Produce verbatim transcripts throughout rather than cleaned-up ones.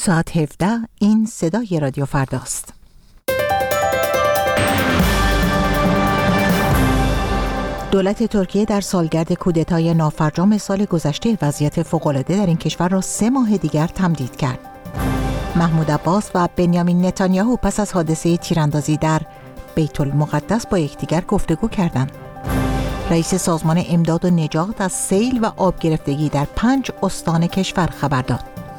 ساعت هفده این صدای رادیو فرداست. دولت ترکیه در سالگرد کودتای نافرجام سال گذشته وضعیت فوق‌العاده در این کشور را سه ماه دیگر تمدید کرد. محمود عباس و بنیامین نتانیاهو پس از حادثه تیراندازی در بیت المقدس با یکدیگر گفتگو کردند. رئیس سازمان امداد و نجات از سیل و آب گرفتگی در پنج استان کشور خبر داد.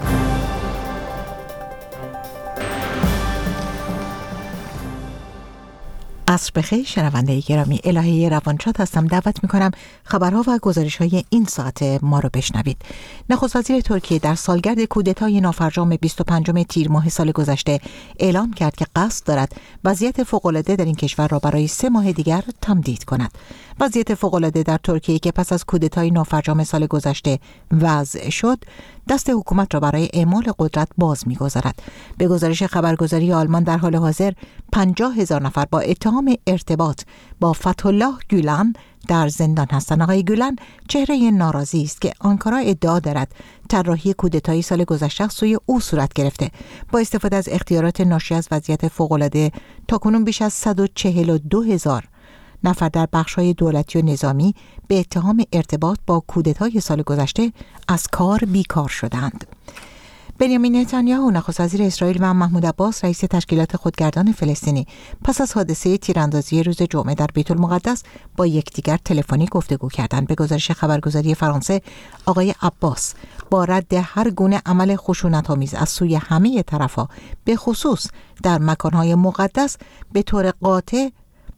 عصر بخیر شنونده گرامی، الهه روانشاد هستم. دعوت میکنم خبرها و گزارش‌های این ساعت ما رو بشنوید. نخست وزیر ترکیه در سالگرد کودتای نافرجام بیست و پنجم تیر ماه سال گذشته اعلام کرد که قصد دارد وضعیت فوق‌العاده در این کشور را برای سه ماه دیگر تمدید کند. وضعیت فوق‌العاده در ترکیه که پس از کودتای نافرجام سال گذشته وضع شد، دست حکومت را برای اعمال قدرت باز می‌گذارد. به گزارش خبرگزاری آلمان در حال حاضر پنجاه هزار نفر با اتهام ارتباط با فتح‌الله گولن در زندان هستند. آقای گولن چهره ناراضی است که آنکارا ادعا دارد طراحی کودتای سال گذشته سوی او صورت گرفته. با استفاده از اختیارات ناشی از وضعیت فوق‌العاده تاکنون بیش از صد و چهل و دو هزار نفر در بخش‌های دولتی و نظامی به اتهام ارتباط با کودتای سال گذشته از کار بیکار شدند. بنیامین نتانیاهو نخست وزیر اسرائیل و محمود عباس رئیس تشکیلات خودگردان فلسطینی پس از حادثه تیراندازی روز جمعه در بیت المقدس با یکدیگر تلفنی گفتگو کردند. به گزارش خبرگزاری فرانسه، آقای عباس با رد هر گونه عمل خشونت‌آمیز از سوی همه طرف‌ها به خصوص در مکان‌های مقدس به طور قاطع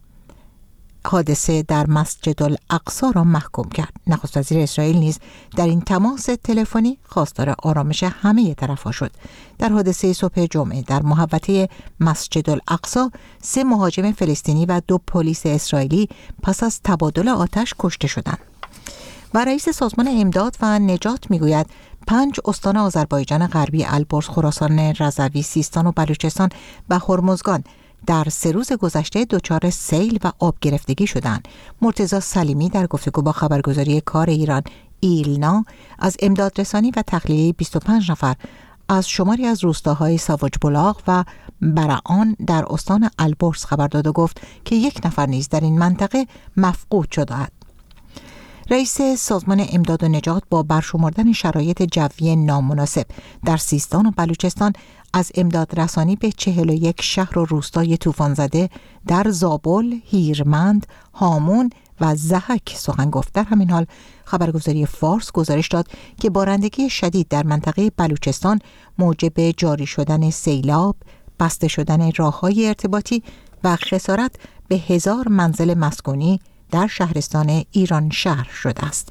حادثه در مسجد الاقصی را محکوم کرد. نخست وزیر اسرائیل نیز در این تماس تلفنی خواستار آرامش همه طرف‌ها شد. در حادثه صبح جمعه در محوطه مسجد الاقصی سه مهاجم فلسطینی و دو پلیس اسرائیلی پس از تبادل آتش کشته شدند. و رئیس سازمان امداد و نجات میگوید پنج استان آذربایجان غربی، البرز، خراسان رضوی، سیستان و بلوچستان و هرمزگان در سه روز گذشته دچار سیل و آب گرفتگی شدند. مرتضی سلیمی در گفتگو با خبرگزاری کار ایران ایلنا از امدادرسانی و تخلیه بیست و پنج نفر از شماری از روستاهای ساواج بلاغ و برعان در استان البرز خبر داد و گفت که یک نفر نیز در این منطقه مفقود شده است. رئیس سازمان امداد و نجات با برشمردن شرایط جوی نامناسب در سیستان و بلوچستان از امداد رسانی به چهل و یک شهر و روستای طوفان زده در زابل، هیرمند، هامون و ضحک سخن گفت. در همین حال خبرگزاری فارس گزارش داد که بارندگی شدید در منطقه بلوچستان موجب جاری شدن سیلاب، بسته شدن راه‌های ارتباطی و خسارت به هزار منزل مسکونی در شهرستان ایران شهر شده است.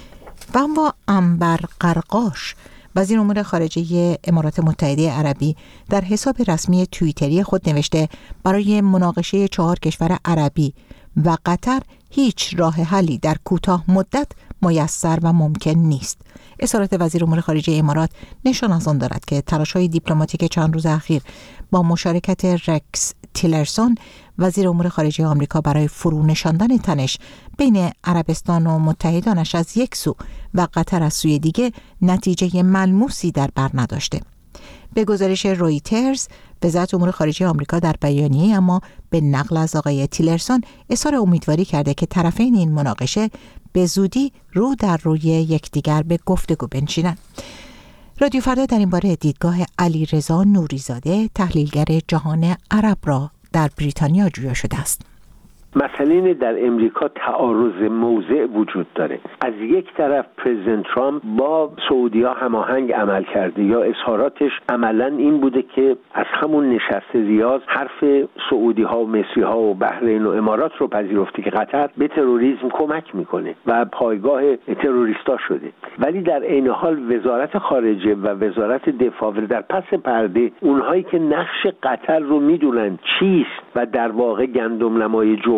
و اما عنبر قرقاش وزیر امور خارجه امارات متحده عربی در حساب رسمی توییتری خود نوشته برای مناقشه چهار کشور عربی و قطر هیچ راه حلی در کوتاه مدت میسر و ممکن نیست. اظهارات وزیر امور خارجه امارات نشان از آن دارد که تلاش‌های دیپلماتیک چند روز اخیر با مشارکت رکس تیلرسون وزیر امور خارجه آمریکا برای فرو نشاندن تنش بین عربستان و متحدانش از یک سو و قطر از سوی دیگه نتیجه ملموسی در بر نداشته. به گزارش رویترز، وزارت امور خارجه آمریکا در بیانیه اما به نقل از آقای تیلرسون اظهار امیدواری کرده که طرفین این مناقشه به زودی رو در روی یکدیگر به گفتگو بنشینند. رادیو فردا در این باره دیدگاه علیرضا نوریزاده، تحلیلگر جهان عرب را در بریتانیا جویا شده است. مسئله اینه در امریکا تعارض موضع وجود داره. از یک طرف پرزیدنت ترامپ با سعودی‌ها هماهنگ عمل کرده یا اظهاراتش عملاً این بوده که از همون نشست ریاض حرف سعودی‌ها و مصری‌ها و بحرین و امارات رو پذیرفته که قطر به تروریسم کمک میکنه و پایگاه تروریستا شده. ولی در عین حال وزارت خارجه و وزارت دفاع در پس پرده اونهایی که نقش قطر رو میدونن چیست و در واقع گندم نمای جو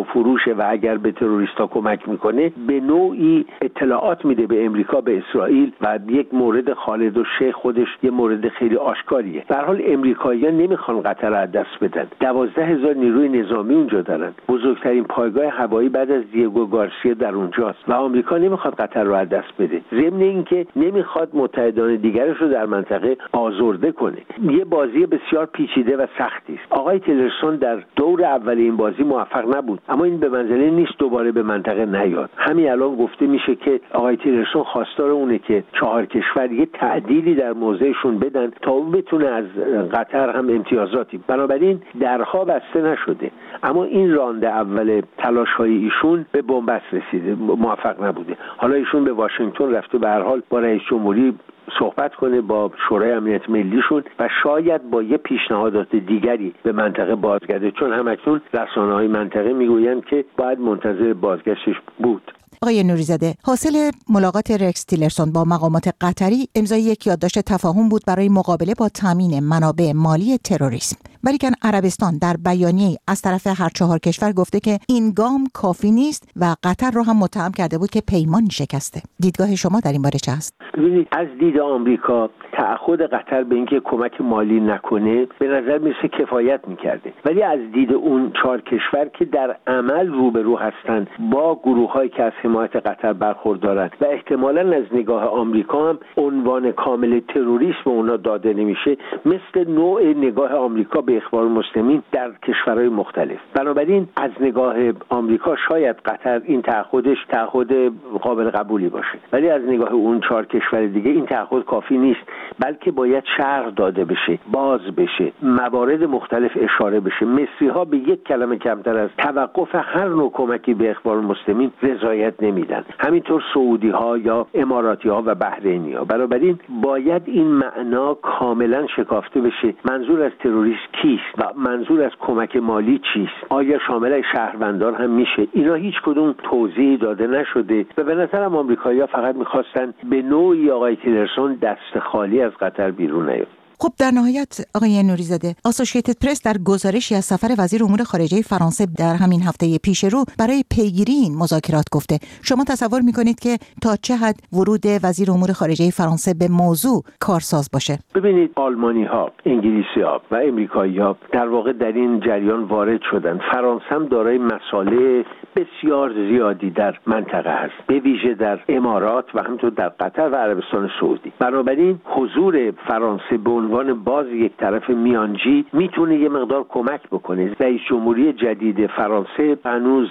و فروشه و اگر به تروریستا کمک میکنه به نوعی اطلاعات میده به امریکا، به اسرائیل و یک مورد خالد الشیخ خودش یه مورد خیلی آشکاریه. به هر حال امریکایی‌ها نمیخوان قطر رو از دست بدن. دوازده هزار نیروی نظامی اونجا دارن. بزرگترین پایگاه هوایی بعد از دیگو گارسیا در اونجاست و آمریکا نمیخواد قطر رو از دست بده. ضمن اینکه نمیخواد متحدان دیگرش رو در منطقه آزرده کنه. یه بازی بسیار پیچیده و سختی است. آقای تیلرسون در دور اول این بازی موفق نبود، اما این به منزله نیست دوباره به منطقه نیاد. همین الان گفته میشه که آقای تیلرسون خواستار اونه که چهار کشور یه تعدیلی در موضعشون بدن تا او بتونه از قطر هم امتیازاتی. بنابراین درها بسته نشده، اما این رانده اول تلاش‌های ایشون به بنبست رسیده، موفق نبوده. حالا ایشون به واشنگتن رفته به هر حال با رئیس جمهوری صحبت کنه، با شورای امنیت ملیشون و شاید با یه پیشنهادات دیگری به منطقه بازگرده، چون همکنون رسانه‌های منطقه میگویند که باید منتظر بازگشتش بود. آقای نوری‌زاده، حاصل ملاقات رکس تیلرسون با مقامات قطری امضای یک یادداشت تفاهم بود برای مقابله با تامین منابع مالی تروریسم. ولیکن عربستان در بیانیه‌ای از طرف هر چهار کشور گفته که این گام کافی نیست و قطر را هم متهم کرده بود که پیمان شکسته. دیدگاه شما در این باره چه است؟ ببینید، از دید آمریکا تعهد قطر به اینکه کمک مالی نکنه به نظر میسه کفایت میکرده، ولی از دید اون چهار کشور که در عمل روبرو هستند با گروه‌هایی که از حمایت قطر برخوردارند و احتمالاً از نگاه آمریکا هم عنوان کامل تروریسم به اونا داده نمیشه، مثل نوع نگاه آمریکا به اخوان المسلمین در کشورهای مختلف. بنابراین از نگاه آمریکا شاید قطر این تعهدش تعهد قابل قبولی باشه، ولی از نگاه اون چهار کشور دیگه این تعهد کافی نیست، بلکه باید شرح داده بشه، باز بشه، موارد مختلف اشاره بشه. مصری‌ها به یک کلمه کمتر از توقف هر نوع کمکی به اخوان المسلمین رضایت نمیدن، همینطور سعودی‌ها یا اماراتی‌ها و بحرینی‌ها. بنابراین باید این معنا کاملا شکافته بشه. منظور از تروریسم کیست و منظور از کمک مالی چیست؟ آیا شامل شهروندان هم میشه؟ اینا هیچ کدوم توضیحی داده نشده و به نظرم آمریکایی‌ها فقط می‌خواستن به نوعی آقای تیلرسون دست خالی از قطر بیرون نیاد. خب در نهایت آقای نوری‌زاده، آسوشییتد پرس در گزارشی از سفر وزیر امور خارجه فرانسه در همین هفته پیش رو برای پیگیری این مذاکرات گفته. شما تصور می‌کنید که تا چه حد ورود وزیر امور خارجه فرانسه به موضوع کارساز باشه؟ ببینید، آلمانی‌ها، انگلیسی‌ها و امریکایی‌ها در واقع در این جریان وارد شدن. فرانسه هم دارای مسائل بسیار زیادی در منطقه است، به ویژه در امارات و همینطور در قطر و عربستان سعودی. بنابراین حضور فرانسه به عنوان باز یک طرف میانجی میتونه یه مقدار کمک بکنه. رئیس جمهوری جدید فرانسه هنوز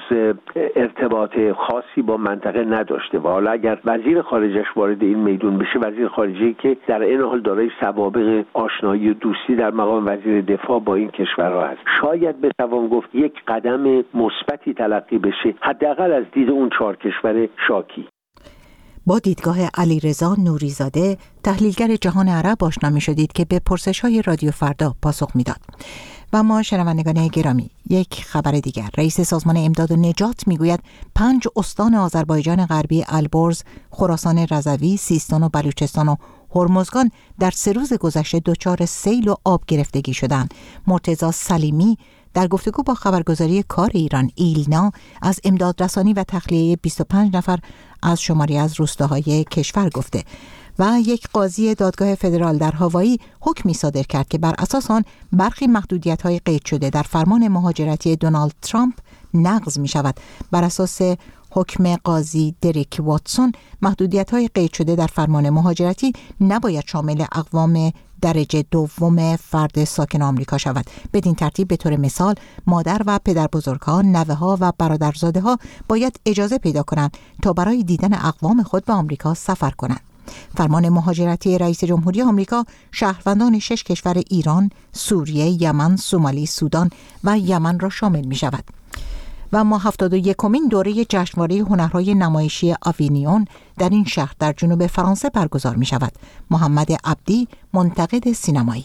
ارتباط خاصی با منطقه نداشته و حالا اگر وزیر خارجش وارد این میدون بشه، وزیر خارجه که در این حال دارای سوابق آشنایی و دوستی در مقام وزیر دفاع با این کشورها است، شاید بتوان گفت یک قدم مثبتی تلقی بشه، حداقل از دید اون چهار کشور شاکی. با دیدگاه علیرضا نوری‌زاده، تحلیلگر جهان عرب آشنا می‌شدید که به پرسش‌های رادیو فردا پاسخ می‌داد. و ما شنوندگان گرامی، یک خبر دیگر. رئیس سازمان امداد و نجات میگوید پنج استان آذربایجان غربی البرز، خراسان رضوی، سیستان و بلوچستان و هرمزگان در سه روز گذشته دچار سیل و آب گرفتگی شدند. مرتضی سلیمی در گفتگو با خبرگزاری کار ایران ایلنا از امدادرسانی و تخلیه بیست و پنج نفر از شماری از روستاهای کشور گفته و یک قاضی دادگاه فدرال در هاوایی حکمی صادر کرد که بر اساس آن برخی محدودیت‌های قید شده در فرمان مهاجرتی دونالد ترامپ نقض می شود. بر اساس حکم قاضی دریک واتسون، محدودیت‌های قید شده در فرمان مهاجرتی نباید شامل اقوام درجه دوم فرد ساکن آمریکا شود. بدین ترتیب به طور مثال مادر و پدر بزرگ‌ها، نوه‌ها و برادرزاده‌ها باید اجازه پیدا کنند تا برای دیدن اقوام خود به آمریکا سفر کنند. فرمان مهاجرتی رئیس جمهوری آمریکا شهروندان شش کشور ایران، سوریه، یمن، سومالی، سودان و یمن را شامل می شود. و ما هفتاد و یکمین دوره جشنواره هنرهای نمایشی آوینیون در این شهر در جنوب فرانسه برگزار می شود. محمد عبدی، منتقد سینمایی: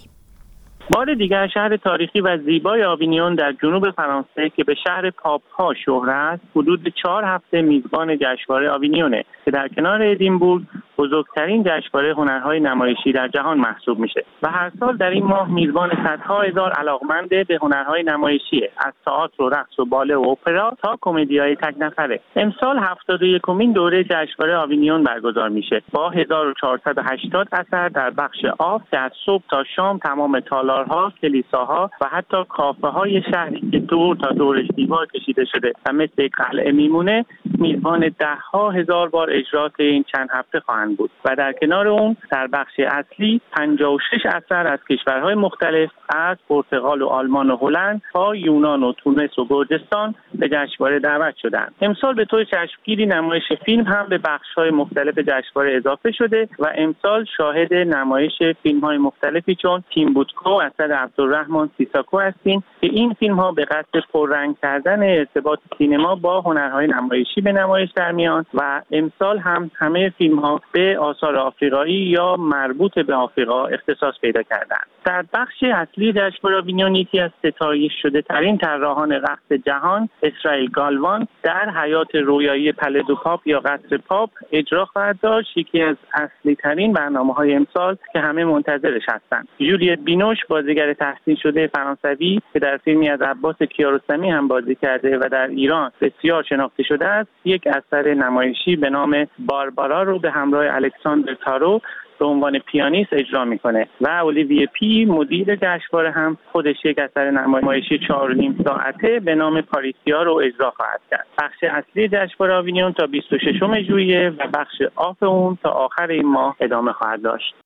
بار دیگر شهر تاریخی و زیبای آوینیون در جنوب فرانسه که به شهر پاپ‌ها شهرت است، حدود چهار هفته میزبان جشنواره آوینیونه که در کنار ادینبورگ، بزرگترین جشنواره هنرهای نمایشی در جهان محسوب میشه و هر سال در این ماه میزبان صدها هزار علاقمند به هنرهای نمایشیه، از تئاتر و رقص و باله و اپرا تا کمدی‌های تک نفره. امسال هفتاد و یکمین دوره جشنواره آوینیون برگزار میشه با هزار و چهارصد و هشتاد اثر در بخش آف که از صبح تا شام تمام تالارها، کلیساها و حتی کافه های شهری که دور تا دورش دیوار کشیده شده و مثل قلعه میمونه میزبان ده ها هزار بار اجرات این چند هفته خواهند بود و در کنار اون در بخش اصلی پنجاه و شش اثر از کشورهای مختلف از پرتغال و آلمان و هلند تا یونان و تونس و گرجستان به جشنواره دعوت شدند. امسال به طور چشمگیری نمایش فیلم هم به بخش‌های مختلف جشنواره اضافه شده و امسال شاهد نمایش فیلم‌های مختلفی چون تیمبوتکو اثر عبدالرحمن سیساکو هستیم که این فیلم‌ها به قصد پررنگ کردن ارتباط سینما با هنرهای نمایشی به نمایش در میان و امسال هم همه فیلم‌ها به آثار آفریقایی یا مربوط به آفریقا اختصاص پیدا کردند. در بخش اصلی جشنواره آوینیون یکی از ستایش شده ترین طراحان رقص جهان اسرائیل گالوان در حیات رویایی پله دو پاپ یا قصر پاپ اجرا خواهد داشت، یکی از اصلی ترین برنامه‌های امسال که همه منتظرش هستند. جولیت بینوش بازیگر تحسین شده فرانسوی که در فیلمی از عباس کیارستمی هم بازی کرده و در ایران بسیار شناخته شده است، یک اثر نمایشی به نام باربارا رو به همراه الکساندر تارو به عنوان پیانیست اجرا میکنه و اولیویه پی مدیر جشنواره هم خودش یک اثر نمایشی چهار و نیم ساعته به نام پاریسیا رو اجرا خواهد کرد. بخش اصلی جشنواره آوینیون تا بیست و ششم ژوئیه و بخش آف اون تا آخر این ماه ادامه خواهد داشت.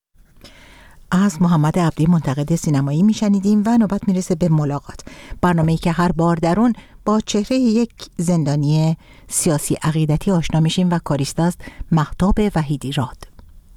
از محمد عبدی منتقد سینمایی میشنیدیم و نوبت میرسه به ملاقات، برنامه‌ای که هر بار در اون با چهره یک زندانی سیاسی عقیدتی آشنا میشیم و کاریست است مهتاب وحیدی راد.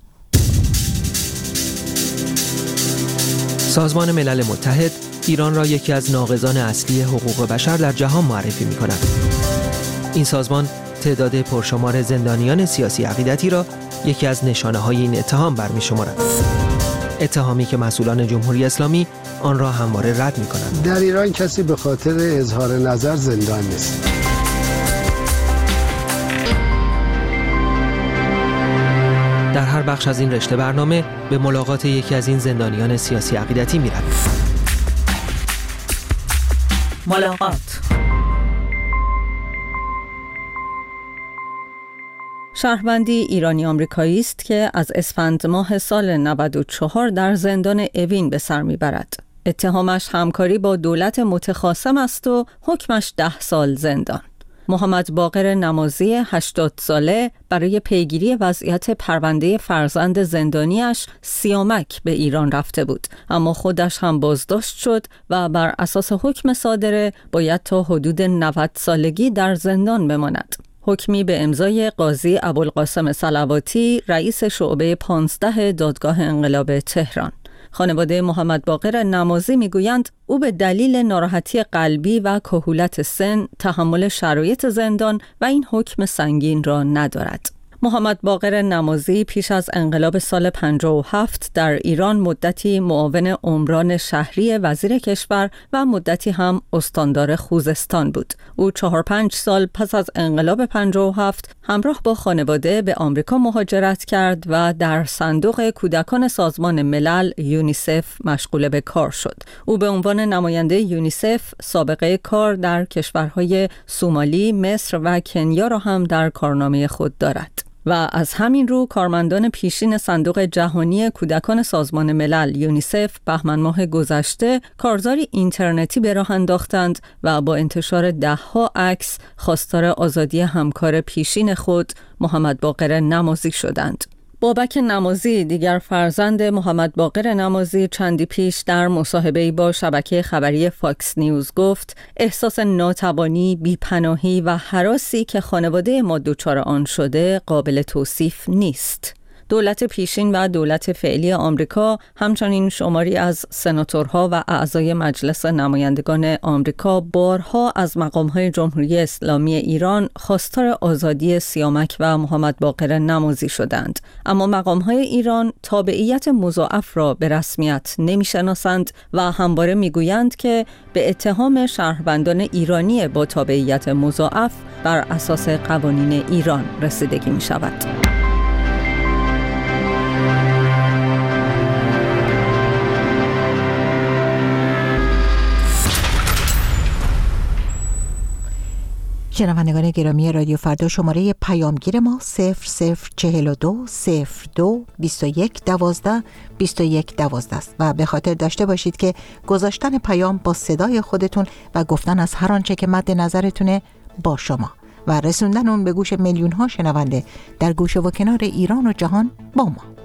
سازمان ملل متحد ایران را یکی از ناقضان اصلی حقوق بشر در جهان معرفی می کند. این سازمان تعداد پرشمار زندانیان سیاسی عقیدتی را یکی از نشانه‌های این اتهام برمی شمارد. اتهامی که مسئولان جمهوری اسلامی آن را همواره رد می کنند. در ایران کسی به خاطر اظهار نظر زندان نیست. در هر بخش از این رشته برنامه به ملاقات یکی از این زندانیان سیاسی عقیدتی می رویم. ملاقات. شهروندی ایرانی آمریکایی است که از اسفند ماه سال نود و چهار در زندان اوین به سر میبرد. اتهامش همکاری با دولت متخاصم است و حکمش ده سال زندان. محمد باقر نمازی هشتاد ساله برای پیگیری وضعیت پرونده فرزند زندانیش سیامک به ایران رفته بود، اما خودش هم بازداشت شد و بر اساس حکم صادره باید تا حدود نود سالگی در زندان بماند. حکمی به امضای قاضی ابوالقاسم صلواتی رئیس شعبه پانزده دادگاه انقلاب تهران. خانواده محمد باقر نمازی میگویند او به دلیل ناراحتی قلبی و کهولت سن تحمل شرایط زندان و این حکم سنگین را ندارد. محمد باقر نمازی پیش از انقلاب سال پنجاه و هفت در ایران مدتی معاون عمران شهری وزیر کشور و مدتی هم استاندار خوزستان بود. او چهار پنج سال پس از انقلاب پنجاه و هفت همراه با خانواده به آمریکا مهاجرت کرد و در صندوق کودکان سازمان ملل یونیسف مشغول به کار شد. او به عنوان نماینده یونیسف سابقه کار در کشورهای سومالی، مصر و کنیا را هم در کارنامه خود دارد. و از همین رو کارمندان پیشین صندوق جهانی کودکان سازمان ملل یونیسف بهمن ماه گذشته کارزاری اینترنتی به راه انداختند و با انتشار ده‌ها عکس خواستار آزادی همکار پیشین خود محمد باقر نمازی شدند. بابک نمازی دیگر فرزند محمد باقر نمازی چندی پیش در مصاحبه‌ای با شبکه خبری فاکس نیوز گفت احساس ناتوانی، بی‌پناهی و هراسی که خانواده ما دچار آن شده قابل توصیف نیست. دولت پیشین و دولت فعلی آمریکا همچنین شماری از سناتورها و اعضای مجلس نمایندگان آمریکا بارها از مقام‌های جمهوری اسلامی ایران خواستار آزادی سیامک و محمد باقر نمازی شدند، اما مقام‌های ایران تابعیت مضاعف را به رسمیت نمی‌شناسند و همواره می‌گویند که به اتهام شهروندان ایرانی با تابعیت مضاعف بر اساس قوانین ایران رسیدگی می‌شود. شنوندگان گرامی رادیو فردا، شماره پیامگیر ما صفر صفر چهل و دو صفر دو بیست و یک دوازده بیست و یک دوازده است و به خاطر داشته باشید که گذاشتن پیام با صدای خودتون و گفتن از هر آنچه که مد نظرتونه با شما و رسوندن اون به گوش میلیون ها شنونده در گوشه و کنار ایران و جهان با ما.